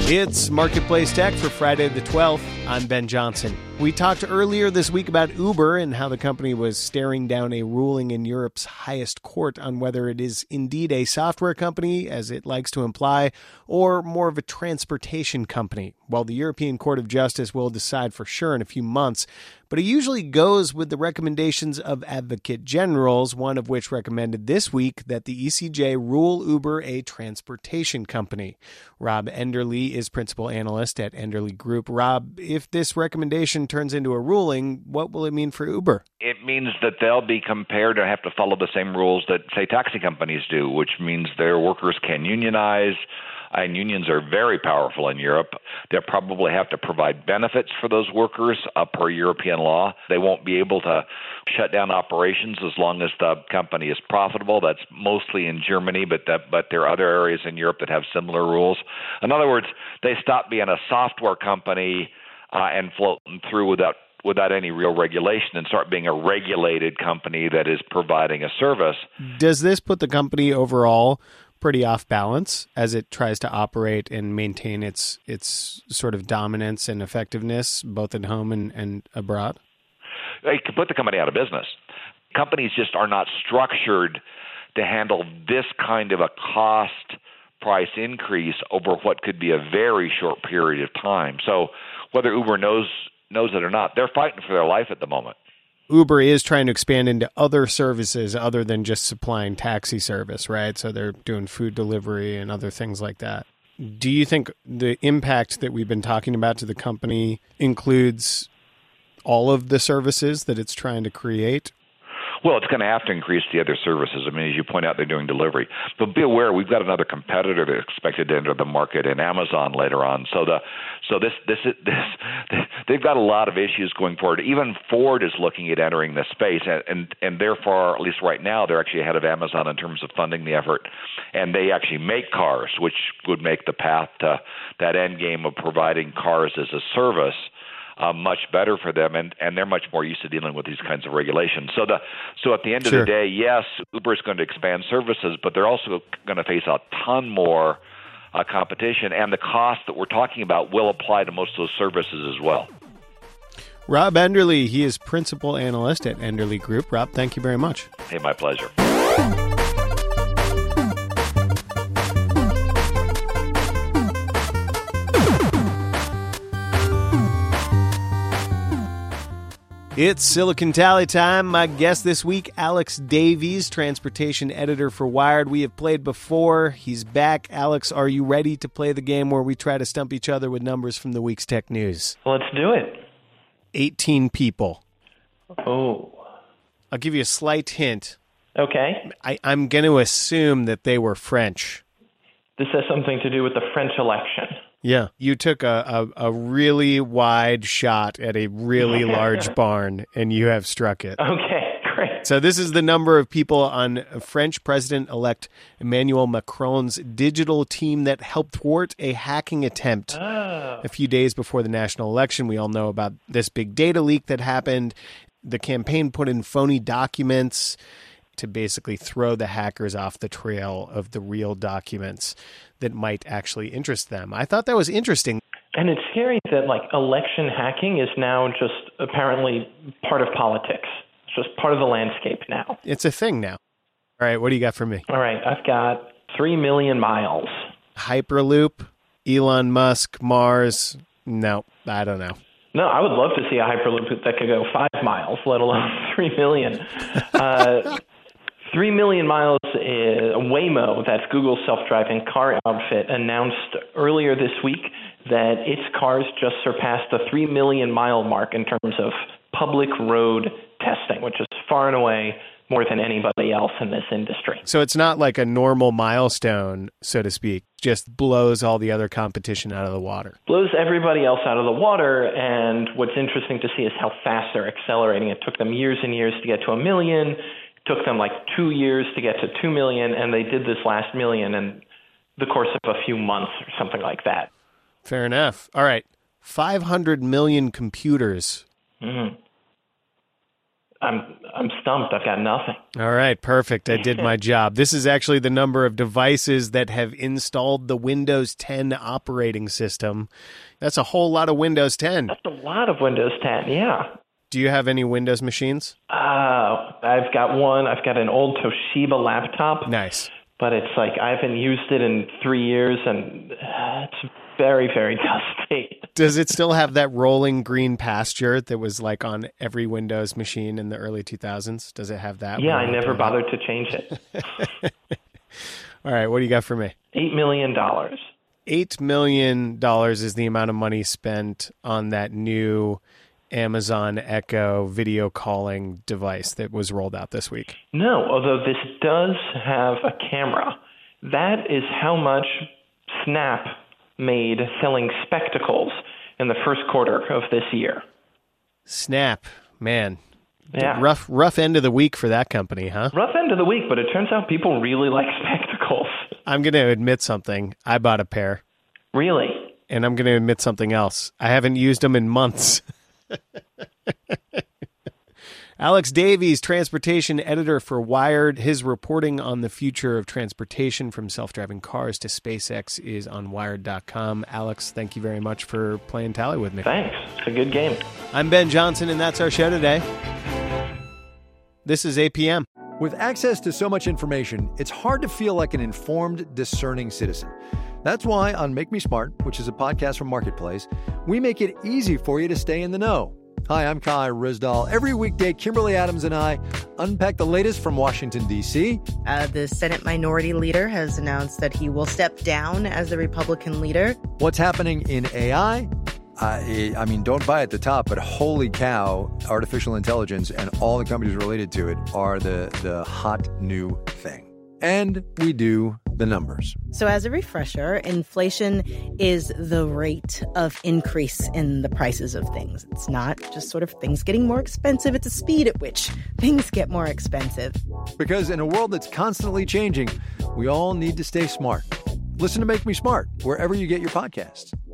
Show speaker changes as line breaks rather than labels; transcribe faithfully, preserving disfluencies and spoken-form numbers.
It's Marketplace Tech for Friday the twelfth. I'm Ben Johnson. We talked earlier this week about Uber and how the company was staring down a ruling in Europe's highest court on whether it is indeed a software company, as it likes to imply, or more of a transportation company. Well, the European Court of Justice will decide for sure in a few months, but it usually goes with the recommendations of advocate generals, one of which recommended this week that the E C J rule Uber a transportation company. Rob Enderle is principal analyst at Enderle Group. Rob, if this recommendation turns into a ruling, what will it mean for Uber?
It means that they'll be compared to have to follow the same rules that, say, taxi companies do, which means their workers can unionize, and unions are very powerful in Europe. They'll probably have to provide benefits for those workers uh, per European law. They won't be able to shut down operations as long as the company is profitable. That's mostly in Germany, but that, but there are other areas in Europe that have similar rules. In other words, they stop being a software company uh, and floating through without without any real regulation and start being a regulated company that is providing a service.
Does this put the company overall pretty off balance as it tries to operate and maintain its its sort of dominance and effectiveness both at home and, and abroad?
It could put the company out of business. Companies just are not structured to handle this kind of a cost price increase over what could be a very short period of time. So whether Uber knows knows it or not, they're fighting for their life at the moment.
Uber is trying to expand into other services other than just supplying taxi service, right? So they're doing food delivery and other things like that. Do you think the impact that we've been talking about to the company includes all of the services that it's trying to create?
Well, it's going to have to increase the other services. I mean, as you point out, they're doing delivery. But be aware, we've got another competitor that's expected to enter the market in Amazon later on. So the so this this this they've got a lot of issues going forward. Even Ford is looking at entering this space, and and, and therefore, at least right now, they're actually ahead of Amazon in terms of funding the effort. And they actually make cars, which would make the path to that end game of providing cars as a service Uh, much better for them, and, and they're much more used to dealing with these kinds of regulations. So the so at the end
Sure.
of the day, yes, Uber is going to expand services, but they're also going to face a ton more uh, competition, and the cost that we're talking about will apply to most of those services as well.
Rob Enderle, he is principal analyst at Enderle Group. Rob, thank you very much.
Hey, my pleasure.
It's Silicon Tally time. My guest this week, Alex Davies, transportation editor for Wired. We have played before. He's back. Alex, are you ready to play the game where we try to stump each other with numbers from the week's tech news?
Let's do it.
eighteen people.
Oh.
I'll give you a slight hint.
Okay.
I, I'm going to assume that they were French.
This has something to do with the French election.
Yeah. You took a, a, a really wide shot at a really large barn, and you have struck it.
Okay, great.
So this is the number of people on French President-elect Emmanuel Macron's digital team that helped thwart a hacking attempt
Oh.
a few days before the national election. We all know about this big data leak that happened. The campaign put in phony documents to basically throw the hackers off the trail of the real documents that might actually interest them. I thought that was interesting.
And it's scary that, like, election hacking is now just apparently part of politics. It's just part of the landscape now.
It's a thing now. All right, what do you got for me?
All right, I've got three million miles.
Hyperloop, Elon Musk, Mars. No, I don't know.
No, I would love to see a Hyperloop that could go five miles, let alone three million. Uh, three million miles, uh, Waymo, that's Google's self-driving car outfit, announced earlier this week that its cars just surpassed the three million mile mark in terms of public road testing, which is far and away more than anybody else in this industry.
So it's not like a normal milestone, so to speak, just blows all the other competition out of the water.
Blows everybody else out of the water, and what's interesting to see is how fast they're accelerating. It took them years and years to get to a million. It took them like two years to get to two million, and they did this last million in the course of a few months or something like that.
Fair enough. All right. five hundred million computers.
Mm-hmm. I'm I'm stumped. I've got nothing.
All right, perfect. I did my job. This is actually the number of devices that have installed the Windows ten operating system. That's a whole lot of Windows ten.
That's a lot of Windows ten, yeah.
Do you have any Windows machines?
Uh, I've got one. I've got an old Toshiba laptop.
Nice.
But it's like I haven't used it in three years, and uh, it's very, very dusty.
Does it still have that rolling green pasture that was like on every Windows machine in the early two thousands? Does it have that?
Yeah, I never bothered to change it.
All right, what do you got for me?
Eight million dollars.
Eight million dollars is the amount of money spent on that new Amazon Echo video calling device that was rolled out this week.
No, although this does have a camera. That is how much Snap made selling spectacles in the first quarter of this year.
Snap, man.
Yeah.
Rough rough end of the week for that company, huh?
Rough end of the week, but it turns out people really like spectacles.
I'm going to admit something. I bought a pair.
Really?
And I'm going to admit something else. I haven't used them in months. Alex Davies, transportation editor for Wired. His reporting on the future of transportation from self-driving cars to SpaceX is on wired dot com. Alex, thank you very much for playing Tally with me.
Thanks. It's a good game.
I'm Ben Johnson, and that's our show today. This is A P M.
With access to so much information, it's hard to feel like an informed, discerning citizen. That's why on Make Me Smart, which is a podcast from Marketplace, we make it easy for you to stay in the know. Hi, I'm Kai Rizdal. Every weekday, Kimberly Adams and I unpack the latest from Washington, D C.
Uh, the Senate Minority Leader has announced that he will step down as the Republican leader.
What's happening in A I? Uh, I mean, don't buy at the top, but holy cow, artificial intelligence and all the companies related to it are the, the hot new thing. And we do the numbers.
So as a refresher, inflation is the rate of increase in the prices of things. It's not just sort of things getting more expensive. It's a speed at which things get more expensive.
Because in a world that's constantly changing, we all need to stay smart. Listen to Make Me Smart wherever you get your podcasts.